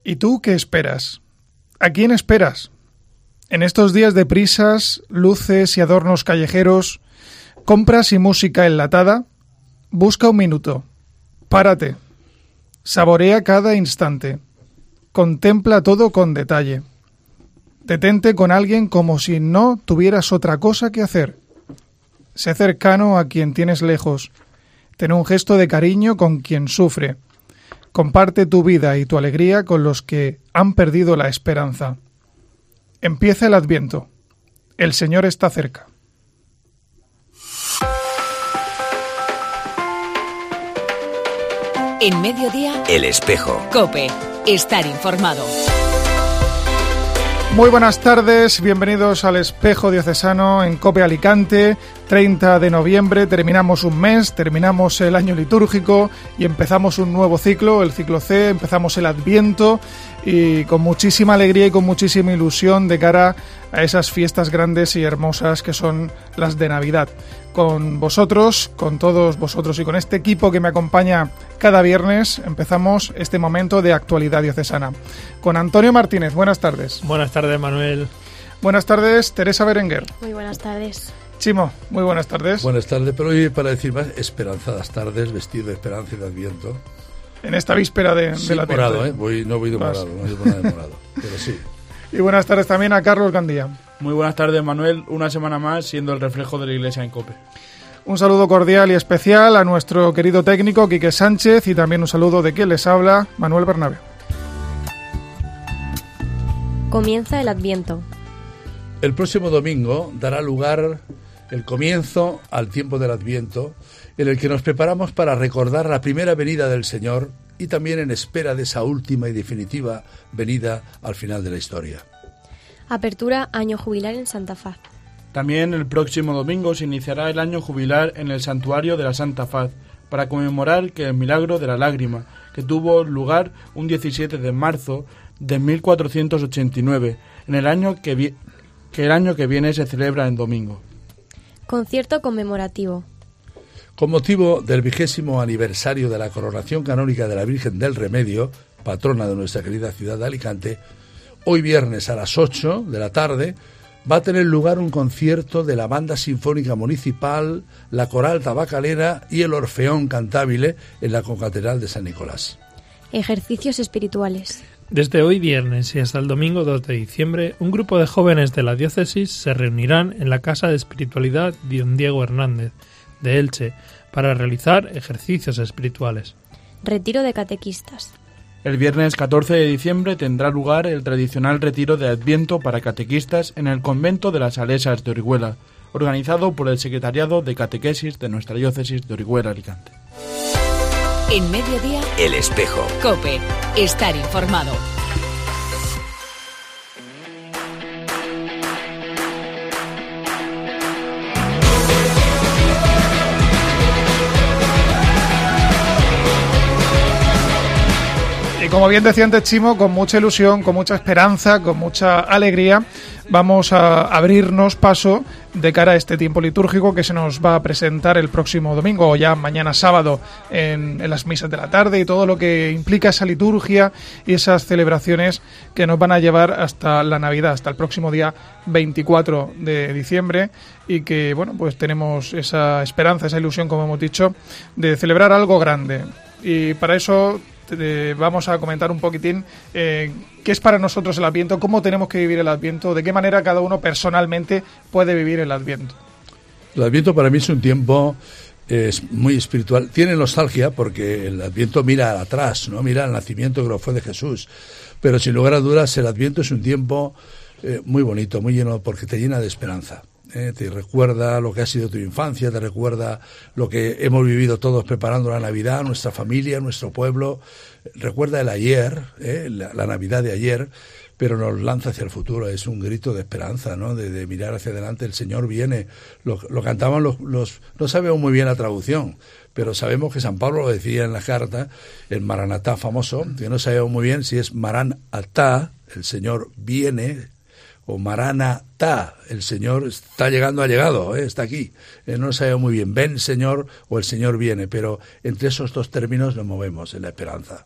¿Y tú qué esperas? ¿A quién esperas? En estos días de prisas, luces y adornos callejeros, compras y música enlatada, busca un minuto, párate, saborea cada instante, contempla todo con detalle, detente con alguien como si no tuvieras otra cosa que hacer, sé cercano a quien tienes lejos, ten un gesto de cariño con quien sufre, comparte tu vida y tu alegría con los que han perdido la esperanza. Empieza el Adviento. El Señor está cerca. En Mediodía, El Espejo. COPE. Estar informado. Muy buenas tardes, bienvenidos al Espejo Diocesano en COPE Alicante. 30 de noviembre, terminamos un mes, terminamos el año litúrgico y empezamos un nuevo ciclo, el ciclo C, empezamos el Adviento y con muchísima alegría y con muchísima ilusión de cara a esas fiestas grandes y hermosas que son las de Navidad. Con vosotros, con todos vosotros y con este equipo que me acompaña cada viernes, empezamos este momento de actualidad diocesana. Con Antonio Martínez, buenas tardes. Buenas tardes, Manuel. Buenas tardes, Teresa Berenguer. Muy buenas tardes. Chimo, muy buenas tardes. Buenas tardes, pero hoy para decir más, esperanzadas tardes, vestido de esperanza y de Adviento. En esta víspera de la morado, no voy de morado, no voy nada de morado, pero sí. Y buenas tardes también a Carlos Gandía. Muy buenas tardes, Manuel. Una semana más siendo el reflejo de la Iglesia en COPE. Un saludo cordial y especial a nuestro querido técnico Quique Sánchez y también un saludo de quien les habla, Manuel Bernabé. Comienza el Adviento. El próximo domingo dará lugar el comienzo al tiempo del Adviento, en el que nos preparamos para recordar la primera venida del Señor y también en espera de esa última y definitiva venida al final de la historia. Apertura Año Jubilar en Santa Faz. También el próximo domingo se iniciará el año jubilar en el Santuario de la Santa Faz, para conmemorar que el milagro de la lágrima, que tuvo lugar un 17 de marzo de 1489, en el año que el año que viene se celebra en domingo. Concierto conmemorativo. Con motivo del 20º aniversario de la coronación canónica de la Virgen del Remedio, patrona de nuestra querida ciudad de Alicante, hoy viernes a las 8 de la tarde va a tener lugar un concierto de la Banda Sinfónica Municipal, la Coral Tabacalera y el Orfeón Cantabile en la Concatedral de San Nicolás. Ejercicios espirituales. Desde hoy viernes y hasta el domingo 2 de diciembre, un grupo de jóvenes de la diócesis se reunirán en la Casa de Espiritualidad Don Diego Hernández, de Elche, para realizar ejercicios espirituales. Retiro de catequistas. El viernes 14 de diciembre tendrá lugar el tradicional retiro de Adviento para catequistas en el convento de las Salesas de Orihuela, organizado por el Secretariado de Catequesis de nuestra diócesis de Orihuela, Alicante. En Mediodía, El Espejo. COPE. Estar informado. Y como bien decía antes Chimo, con mucha ilusión, con mucha esperanza, con mucha alegría, vamos a abrirnos paso de cara a este tiempo litúrgico que se nos va a presentar el próximo domingo o ya mañana sábado en las misas de la tarde y todo lo que implica esa liturgia y esas celebraciones que nos van a llevar hasta la Navidad, hasta el próximo día 24 de diciembre y que, bueno, pues tenemos esa esperanza, esa ilusión, como hemos dicho, de celebrar algo grande. Y para eso vamos a comentar un poquitín qué es para nosotros el Adviento, cómo tenemos que vivir el Adviento, de qué manera cada uno personalmente puede vivir el Adviento. El Adviento para mí es un tiempo muy espiritual. Tiene nostalgia porque el Adviento mira atrás, ¿no? Mira al nacimiento que lo fue de Jesús. Pero sin lugar a dudas el Adviento es un tiempo muy bonito, muy lleno, porque te llena de esperanza. Te recuerda lo que ha sido tu infancia, te recuerda lo que hemos vivido todos preparando la Navidad, nuestra familia, nuestro pueblo, recuerda el ayer, la Navidad de ayer, pero nos lanza hacia el futuro, es un grito de esperanza, ¿no? De mirar hacia adelante, el Señor viene, lo cantaban no sabemos muy bien la traducción, pero sabemos que San Pablo lo decía en la carta, el Maranatá famoso, que no sabemos muy bien si es Maranatá, el Señor viene, o Maranatá, el Señor está llegando, ha llegado, está aquí. No sabemos muy bien, ven Señor o el Señor viene, pero entre esos dos términos nos movemos en la esperanza.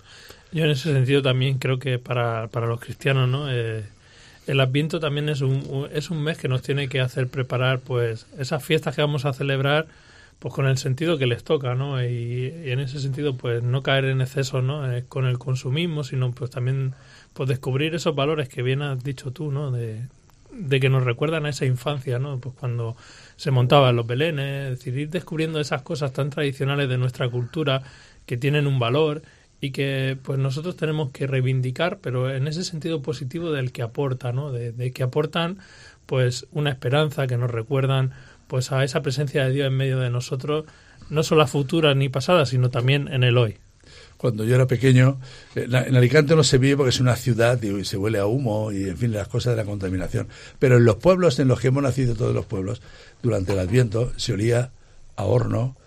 Yo en ese sentido también creo que para los cristianos, ¿no? El Adviento también es un mes que nos tiene que hacer preparar pues esas fiestas que vamos a celebrar pues con el sentido que les toca, ¿no? Y en ese sentido pues no caer en exceso, ¿no? Con el consumismo, sino pues también pues descubrir esos valores que bien has dicho tú, ¿no? De que nos recuerdan a esa infancia, ¿no? Pues cuando se montaban los belenes, es decir, ir descubriendo esas cosas tan tradicionales de nuestra cultura que tienen un valor y que pues nosotros tenemos que reivindicar, pero en ese sentido positivo del que aporta, ¿no? De que aportan pues una esperanza, que nos recuerdan pues a esa presencia de Dios en medio de nosotros, no solo a futura ni pasada, sino también en el hoy. Cuando yo era pequeño, en Alicante no se vive porque es una ciudad y se huele a humo y, en fin, las cosas de la contaminación. Pero en los pueblos en los que hemos nacido, todos los pueblos, durante el Adviento se olía a horno,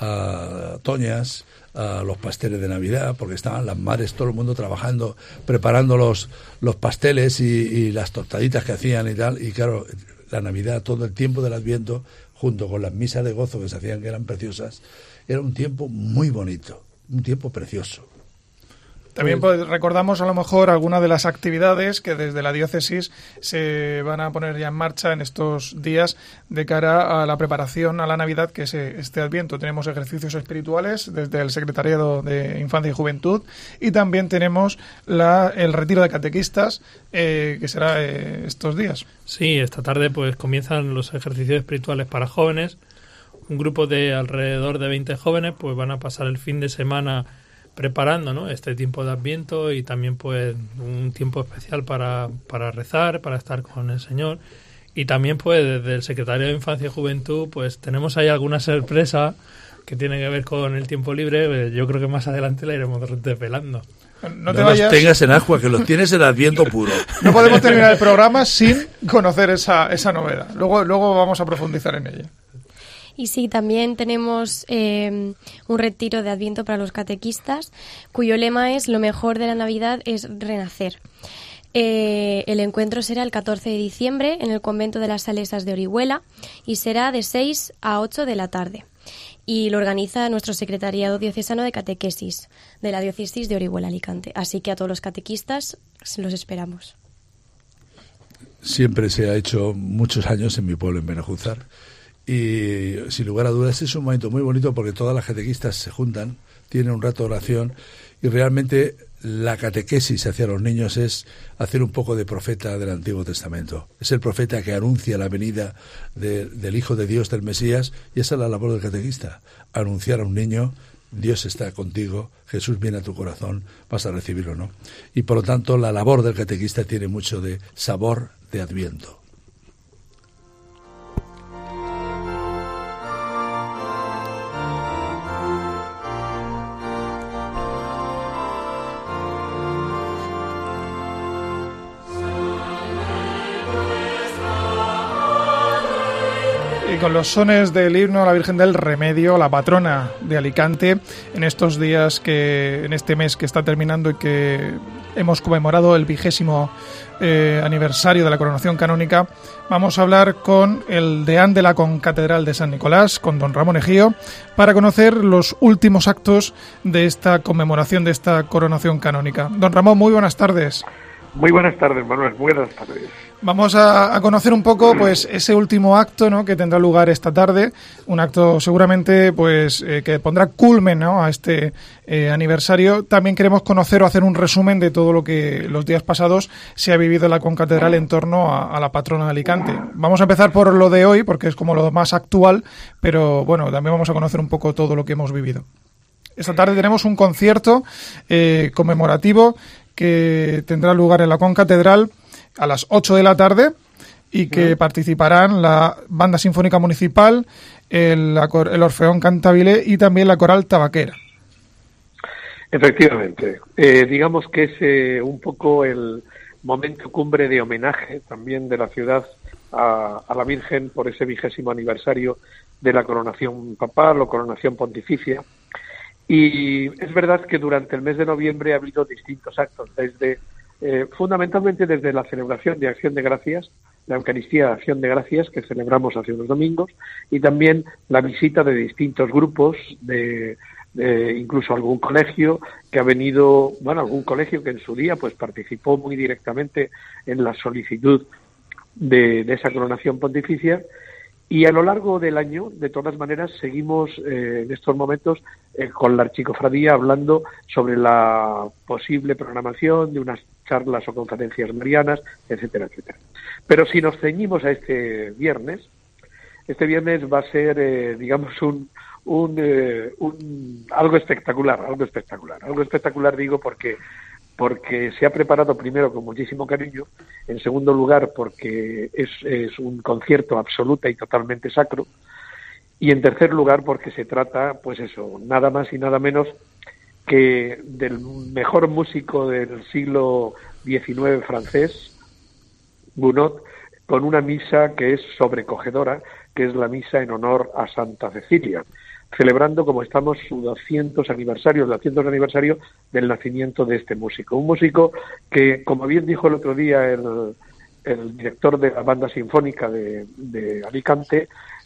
a toñas, a los pasteles de Navidad, porque estaban las madres, todo el mundo trabajando, preparando los pasteles y las tostaditas que hacían y tal. Y claro, la Navidad, todo el tiempo del Adviento, junto con las misas de gozo que se hacían, que eran preciosas, era un tiempo muy bonito. Un tiempo precioso. También pues, recordamos a lo mejor algunas de las actividades que desde la diócesis se van a poner ya en marcha en estos días de cara a la preparación a la Navidad, que es este Adviento. Tenemos ejercicios espirituales desde el Secretariado de Infancia y Juventud y también tenemos el retiro de catequistas que será estos días. Sí, esta tarde pues comienzan los ejercicios espirituales para jóvenes. Un grupo de alrededor de 20 jóvenes pues van a pasar el fin de semana preparando, ¿no? Este tiempo de Adviento y también pues un tiempo especial para rezar, para estar con el Señor. Y también pues desde el Secretario de Infancia y Juventud pues tenemos ahí alguna sorpresa que tiene que ver con el tiempo libre. Yo creo que más adelante la iremos desvelando. No te vayas. Los tengas en agua, que los tienes en Adviento puro. No podemos terminar el programa sin conocer esa novedad. Luego vamos a profundizar en ella. Y sí, también tenemos un retiro de Adviento para los catequistas, cuyo lema es: lo mejor de la Navidad es renacer. El encuentro será el 14 de diciembre en el convento de las Salesas de Orihuela y será de 6 a 8 de la tarde. Y lo organiza nuestro Secretariado Diocesano de Catequesis de la Diócesis de Orihuela, Alicante. Así que a todos los catequistas los esperamos. Siempre se ha hecho muchos años en mi pueblo, en Benejúzar. Y sin lugar a dudas es un momento muy bonito porque todas las catequistas se juntan, tienen un rato de oración y realmente la catequesis hacia los niños es hacer un poco de profeta del Antiguo Testamento. Es el profeta que anuncia la venida del Hijo de Dios, del Mesías, y esa es la labor del catequista, anunciar a un niño: Dios está contigo, Jesús viene a tu corazón, vas a recibirlo, ¿no? Y por lo tanto la labor del catequista tiene mucho de sabor de Adviento. Con los sones del himno a la Virgen del Remedio, la patrona de Alicante, en estos días en este mes que está terminando y que hemos conmemorado el 20º aniversario de la coronación canónica, vamos a hablar con el deán de la Concatedral de San Nicolás, con don Ramón Ejío, para conocer los últimos actos de esta conmemoración, de esta coronación canónica. Don Ramón, muy buenas tardes. Muy buenas tardes, Manuel, buenas tardes. Vamos a conocer un poco pues ese último acto, ¿no?, que tendrá lugar esta tarde, un acto seguramente pues que pondrá culmen, ¿no?, a este aniversario. También queremos conocer o hacer un resumen de todo lo que los días pasados se ha vivido en la Concatedral en torno a la patrona de Alicante. Vamos a empezar por lo de hoy porque es como lo más actual, pero bueno, también vamos a conocer un poco todo lo que hemos vivido. Esta tarde tenemos un concierto conmemorativo que tendrá lugar en la Concatedral a las 8 de la tarde y que participarán la Banda Sinfónica Municipal, el Orfeón Cantabile y también la Coral Tabaquera. Efectivamente. Digamos que es un poco el momento cumbre de homenaje también de la ciudad a la Virgen por ese 20º aniversario de la coronación papal o coronación pontificia. Y es verdad que durante el mes de noviembre ha habido distintos actos, fundamentalmente desde la celebración de Acción de Gracias, la Eucaristía de Acción de Gracias que celebramos hace unos domingos, y también la visita de distintos grupos de incluso algún colegio que ha venido, algún colegio que en su día pues participó muy directamente en la solicitud de esa coronación pontificia. Y a lo largo del año, de todas maneras, seguimos en estos momentos con la Archicofradía hablando sobre la posible programación de unas charlas o conferencias marianas, etcétera, etcétera. Pero si nos ceñimos a este viernes va a ser, digamos, algo espectacular. Algo espectacular digo porque se ha preparado primero con muchísimo cariño, en segundo lugar porque es un concierto absoluta y totalmente sacro, y en tercer lugar porque se trata, pues eso, nada más y nada menos que del mejor músico del siglo XIX francés, Gounod, con una misa que es sobrecogedora, que es la misa en honor a Santa Cecilia, celebrando, como estamos, su 200 aniversario del nacimiento de este músico. Un músico que, como bien dijo el otro día el director de la banda sinfónica de Alicante,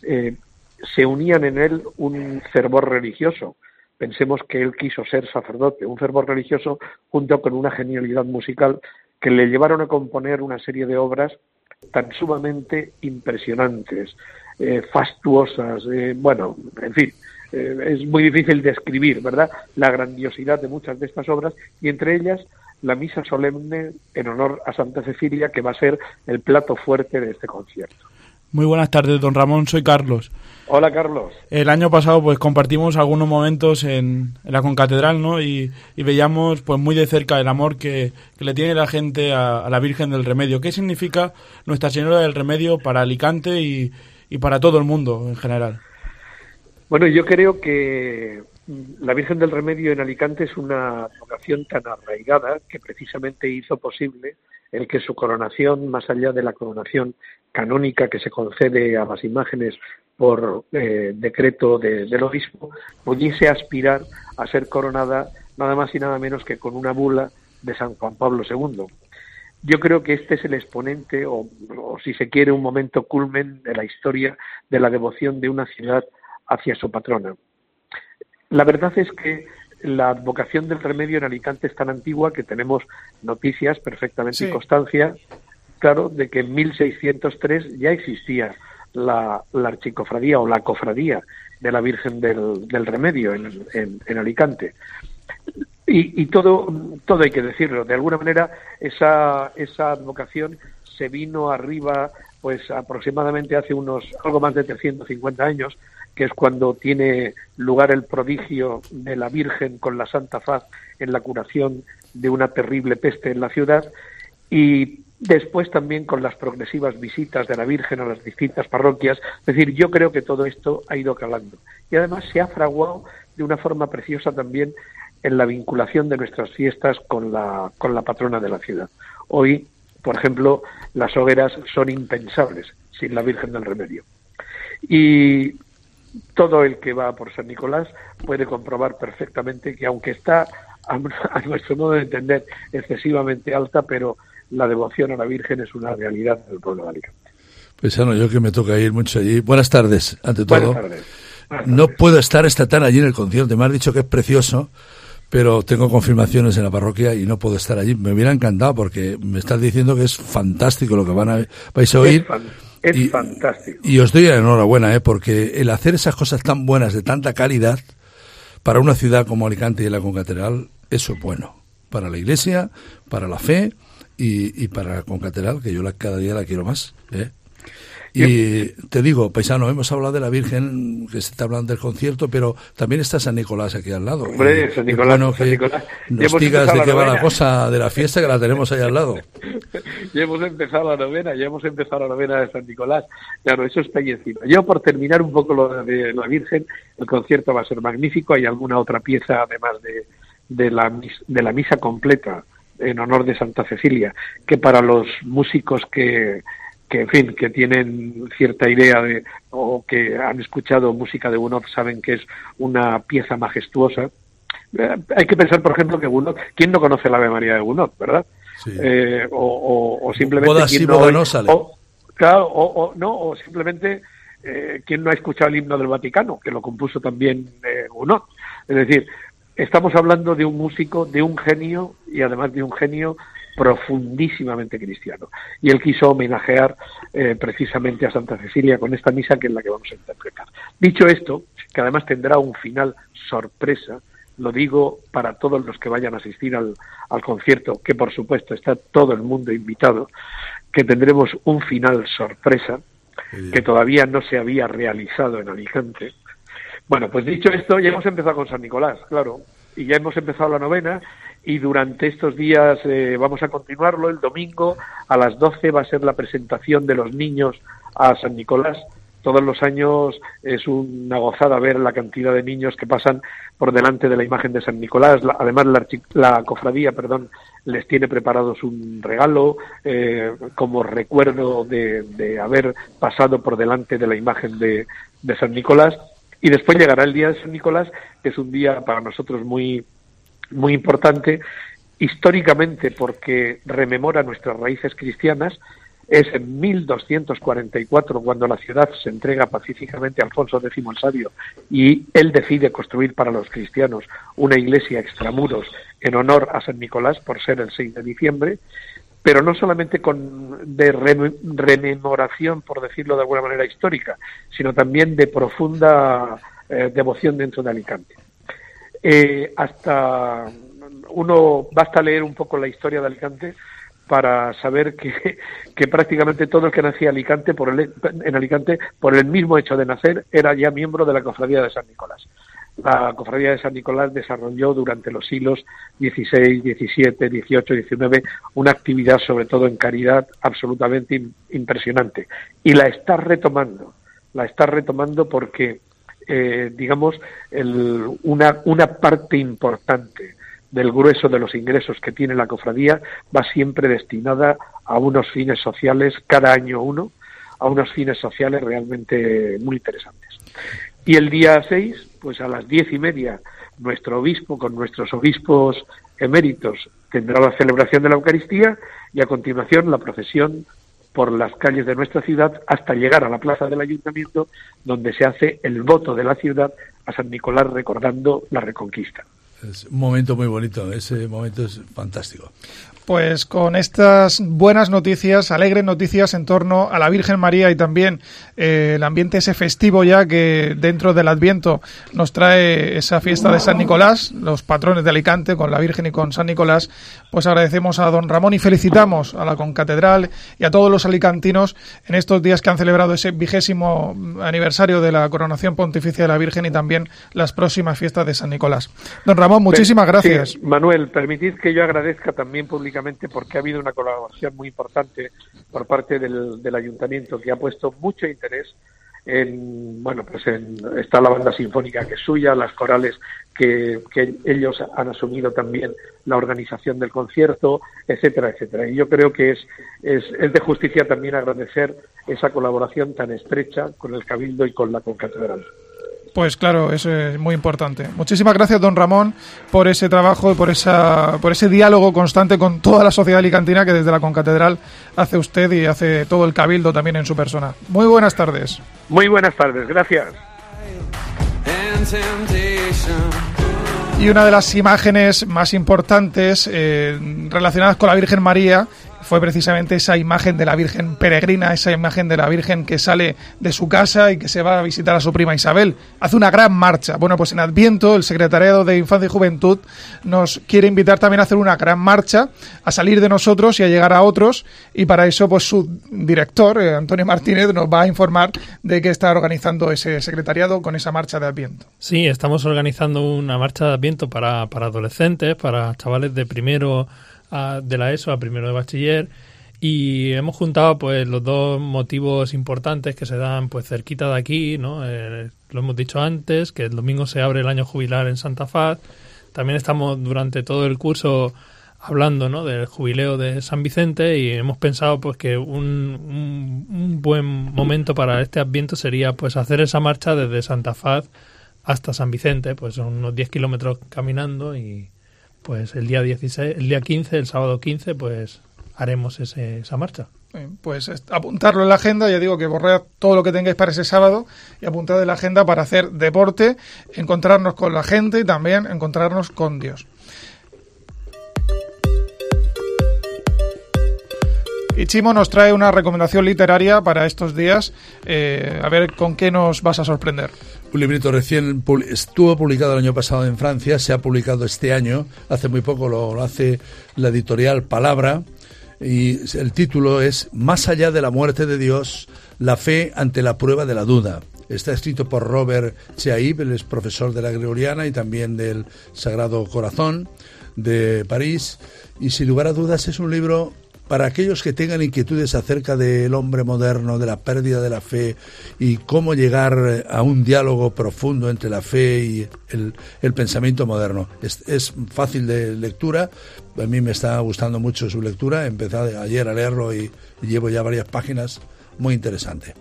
se unían en él un fervor religioso. Pensemos que él quiso ser sacerdote, un fervor religioso junto con una genialidad musical que le llevaron a componer una serie de obras tan sumamente impresionantes, fastuosas, en fin, es muy difícil describir, ¿verdad?, la grandiosidad de muchas de estas obras, y entre ellas la misa solemne en honor a Santa Cecilia, que va a ser el plato fuerte de este concierto. Muy buenas tardes, don Ramón, soy Carlos. Hola, Carlos. El año pasado pues compartimos algunos momentos en la concatedral, ¿no? Y veíamos pues muy de cerca el amor que le tiene la gente a la Virgen del Remedio. ¿Qué significa Nuestra Señora del Remedio para Alicante y para todo el mundo en general? Bueno, yo creo que la Virgen del Remedio en Alicante es una vocación tan arraigada que precisamente hizo posible el que su coronación, más allá de la coronación canónica que se concede a las imágenes por decreto del obispo, pudiese aspirar a ser coronada nada más y nada menos que con una bula de San Juan Pablo II. Yo creo que este es el exponente, o si se quiere, un momento culmen de la historia de la devoción de una ciudad hacia su patrona. La verdad es que la advocación del Remedio en Alicante es tan antigua que tenemos noticias perfectamente y constancia, claro, de que en 1603 ya existía la archicofradía o la cofradía de la Virgen del Remedio en Alicante. Y todo hay que decirlo. De alguna manera esa advocación se vino arriba pues aproximadamente hace algo más de 350 años, que es cuando tiene lugar el prodigio de la Virgen con la Santa Faz en la curación de una terrible peste en la ciudad, y después también con las progresivas visitas de la Virgen a las distintas parroquias. Es decir, yo creo que todo esto ha ido calando. Y además se ha fraguado de una forma preciosa también en la vinculación de nuestras fiestas con la patrona de la ciudad. Hoy, por ejemplo, las hogueras son impensables sin la Virgen del Remedio. Y todo el que va por San Nicolás puede comprobar perfectamente que, aunque está, a nuestro modo de entender, excesivamente alta, pero la devoción a la Virgen es una realidad del pueblo de Alicante. Paisano, yo que me toca ir mucho allí. Buenas tardes, ante todo. Buenas tardes. No puedo estar esta tarde allí en el concierto. Me has dicho que es precioso, pero tengo confirmaciones en la parroquia y no puedo estar allí. Me hubiera encantado porque me estás diciendo que es fantástico lo que vais a oír. Es fantástico. Y os doy la enhorabuena, porque el hacer esas cosas tan buenas, de tanta calidad, para una ciudad como Alicante y la concatedral, eso es bueno. Para la Iglesia, para la fe y para la concatedral, que yo cada día la quiero más. Y te digo, paisano, hemos hablado de la Virgen, que se está hablando del concierto, pero también está San Nicolás aquí al lado. Hombre, San Nicolás. Bueno, San Nicolás. Nos digas de qué va la cosa de la fiesta, que la tenemos ahí al lado. Ya hemos empezado la novena de San Nicolás. Claro, eso está ahí encima. Yo, por terminar un poco lo de la Virgen, el concierto va a ser magnífico. Hay alguna otra pieza, además de la misa completa en honor de Santa Cecilia, que para los músicos que en fin, que tienen cierta idea o que han escuchado música de Gounod, saben que es una pieza majestuosa. Hay que pensar, por ejemplo, que Gounod, ¿quién no conoce la Ave María de Gounod, verdad? Sí. O simplemente boda sí, boda no sale. O simplemente ¿quién no ha escuchado el himno del Vaticano, que lo compuso también Gounod. Es decir, estamos hablando de un músico, de un genio, y además de un genio profundísimamente cristiano. Y él quiso homenajear precisamente a Santa Cecilia con esta misa, que es la que vamos a interpretar. Dicho esto, que además tendrá un final sorpresa, lo digo para todos los que vayan a asistir al concierto, que por supuesto está todo el mundo invitado, que tendremos un final sorpresa que todavía no se había realizado en Alicante. Bueno, pues dicho esto, ya hemos empezado con San Nicolás, claro, y ya hemos empezado la novena, y durante estos días vamos a continuarlo. El domingo a las 12 va a ser la presentación de los niños a San Nicolás. Todos los años es una gozada ver la cantidad de niños que pasan por delante de la imagen de San Nicolás. Además, la cofradía, les tiene preparados un regalo como recuerdo de haber pasado por delante de la imagen de San Nicolás. Y después llegará el día de San Nicolás, que es un día para nosotros muy, muy importante, históricamente, porque rememora nuestras raíces cristianas. Es en 1244 cuando la ciudad se entrega pacíficamente a Alfonso X el Sabio, y él decide construir para los cristianos una iglesia extramuros en honor a San Nicolás, por ser el 6 de diciembre, pero no solamente de rememoración, por decirlo de alguna manera histórica, sino también de profunda devoción dentro de Alicante. Basta leer un poco la historia de Alicante para saber que prácticamente todo el que nacía en Alicante, por el mismo hecho de nacer, era ya miembro de la Cofradía de San Nicolás. La Cofradía de San Nicolás desarrolló durante los siglos XVI, XVII, XVIII, XIX una actividad, sobre todo en caridad, absolutamente impresionante. Y la está retomando porque, una parte importante del grueso de los ingresos que tiene la cofradía va siempre destinada a unos fines sociales, cada año uno, a unos fines sociales realmente muy interesantes. Y el día 6, pues a las 10:30, nuestro obispo, con nuestros obispos eméritos, tendrá la celebración de la Eucaristía, y a continuación la procesión por las calles de nuestra ciudad hasta llegar a la plaza del Ayuntamiento, donde se hace el voto de la ciudad a San Nicolás, recordando la Reconquista. Es un momento muy bonito, ese momento es fantástico. Pues con estas buenas noticias, alegres noticias en torno a la Virgen María, y también el ambiente ese festivo ya que dentro del Adviento nos trae esa fiesta de San Nicolás, los patrones de Alicante con la Virgen y con San Nicolás, pues agradecemos a don Ramón y felicitamos a la Concatedral y a todos los alicantinos en estos días que han celebrado ese 20º aniversario de la coronación pontificia de la Virgen y también las próximas fiestas de San Nicolás. Don Ramón, muchísimas gracias. Sí, Manuel, permitid que yo agradezca también públicamente, porque ha habido una colaboración muy importante por parte del Ayuntamiento, que ha puesto mucho interés está la banda sinfónica que es suya, las corales que ellos han asumido también la organización del concierto, etcétera, etcétera. Y yo creo que es de justicia también agradecer esa colaboración tan estrecha con el Cabildo y con la Concatedral. Pues claro, eso es muy importante. Muchísimas gracias, don Ramón, por ese trabajo y por ese diálogo constante con toda la sociedad alicantina que desde la Concatedral hace usted y hace todo el Cabildo también en su persona. Muy buenas tardes. Muy buenas tardes, gracias. Y una de las imágenes más importantes relacionadas con la Virgen María fue precisamente esa imagen de la Virgen peregrina, esa imagen de la Virgen que sale de su casa y que se va a visitar a su prima Isabel. Hace una gran marcha. Bueno, pues en Adviento el Secretariado de Infancia y Juventud nos quiere invitar también a hacer una gran marcha, a salir de nosotros y a llegar a otros, y para eso pues su director, Antonio Martínez, nos va a informar de qué está organizando ese secretariado con esa marcha de Adviento. Sí, estamos organizando una marcha de Adviento para adolescentes, para chavales de primero de la ESO a primero de bachiller, y hemos juntado pues los dos motivos importantes que se dan pues cerquita de aquí, ¿no? Lo hemos dicho antes, que el domingo se abre el año jubilar en Santa Faz. También estamos durante todo el curso hablando, ¿no?, del jubileo de San Vicente, y hemos pensado pues que un buen momento para este Adviento sería pues hacer esa marcha desde Santa Faz hasta San Vicente, pues son unos 10 kilómetros caminando, y pues el día 15, el sábado 15, pues haremos esa marcha. Pues apuntarlo en la agenda, ya digo que borrad todo lo que tengáis para ese sábado y apuntad en la agenda para hacer deporte, encontrarnos con la gente y también encontrarnos con Dios. Y Chimo nos trae una recomendación literaria para estos días. A ver con qué nos vas a sorprender. Un librito estuvo publicado el año pasado en Francia, se ha publicado este año, hace muy poco lo hace la editorial Palabra, y el título es Más allá de la muerte de Dios, la fe ante la prueba de la duda. Está escrito por Robert Chaib, él es profesor de la Gregoriana y también del Sagrado Corazón de París, y sin lugar a dudas es un libro para aquellos que tengan inquietudes acerca del hombre moderno, de la pérdida de la fe y cómo llegar a un diálogo profundo entre la fe y el pensamiento moderno. Es fácil de lectura, a mí me está gustando mucho su lectura, empecé ayer a leerlo y llevo ya varias páginas, muy interesante.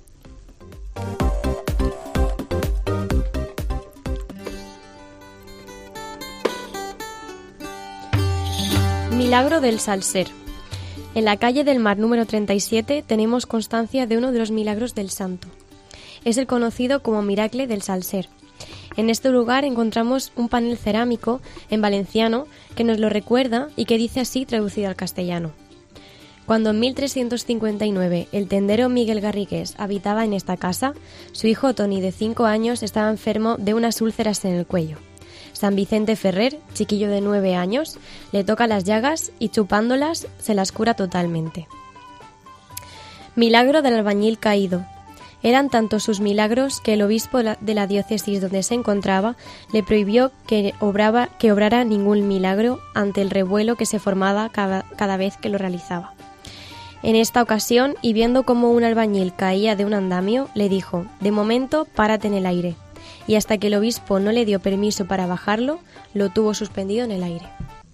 Milagro del Salser. En la calle del Mar número 37 tenemos constancia de uno de los milagros del santo. Es el conocido como Miracle del Salser. En este lugar encontramos un panel cerámico en valenciano que nos lo recuerda y que dice así traducido al castellano. Cuando en 1359 el tendero Miguel Garrigues habitaba en esta casa, su hijo Toni, de 5 años, estaba enfermo de unas úlceras en el cuello. San Vicente Ferrer, chiquillo de 9 años, le toca las llagas y chupándolas se las cura totalmente. Milagro del albañil caído. Eran tantos sus milagros que el obispo de la diócesis donde se encontraba le prohibió que obrara ningún milagro ante el revuelo que se formaba cada vez que lo realizaba. En esta ocasión, y viendo cómo un albañil caía de un andamio, le dijo: «De momento, párate en el aire». Y hasta que el obispo no le dio permiso para bajarlo, lo tuvo suspendido en el aire.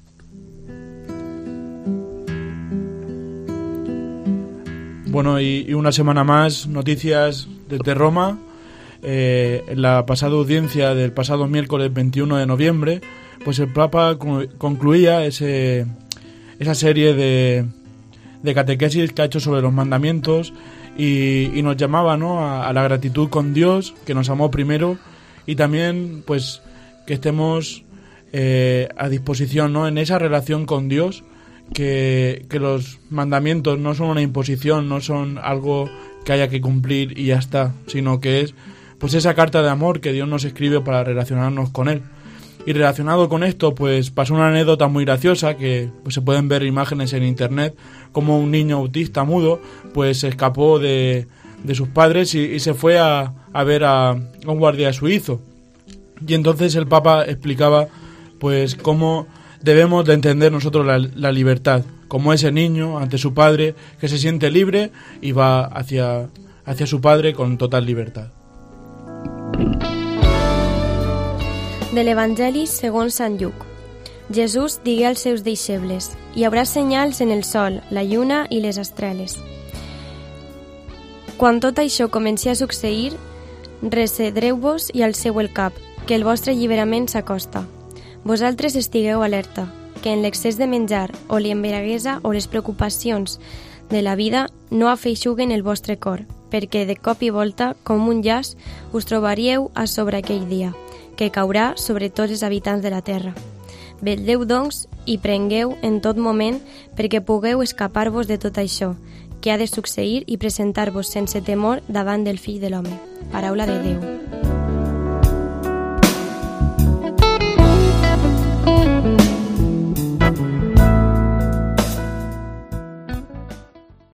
Bueno, y una semana más, noticias desde Roma. En la pasada audiencia del pasado miércoles 21 de noviembre, pues el Papa concluía esa serie de catequesis que ha hecho sobre los mandamientos y nos llamaba, ¿no?, a la gratitud con Dios, que nos amó primero, y también pues que estemos a disposición, ¿no?, en esa relación con Dios, que los mandamientos no son una imposición, no son algo que haya que cumplir y ya está, sino que es pues esa carta de amor que Dios nos escribe para relacionarnos con Él. Y relacionado con esto, pues pasó una anécdota muy graciosa, que pues se pueden ver imágenes en internet, como un niño autista mudo pues se escapó de sus padres y se fue a ver a un guardia suizo. Y entonces el Papa explicaba pues cómo debemos de entender nosotros la libertad, como ese niño ante su padre que se siente libre y va hacia su padre con total libertad. De l'Evangeli segons Sant Lluc. Jesús digué als seus deixebles: «Hi haurà senyals en el sol, la lluna i les estreles». Quan tot això comenci a succeir, recedreu-vos i alceu el cap, que el vostre alliberament s'acosta. Vosaltres estigueu alerta, que en l'excés de menjar o l'embriaguesa o les preocupacions de la vida no afeixuguen el vostre cor, perquè de cop i volta, com un llaç, us trobaríeu a sobre aquell dia, que caurà sobre tots els habitants de la terra. Vetlleu, doncs, i prengueu en tot moment perquè pugueu escapar-vos de tot això, que ha de succeir i presentar-vos sense temor davant del Fill de l'Home. Paraula de Déu.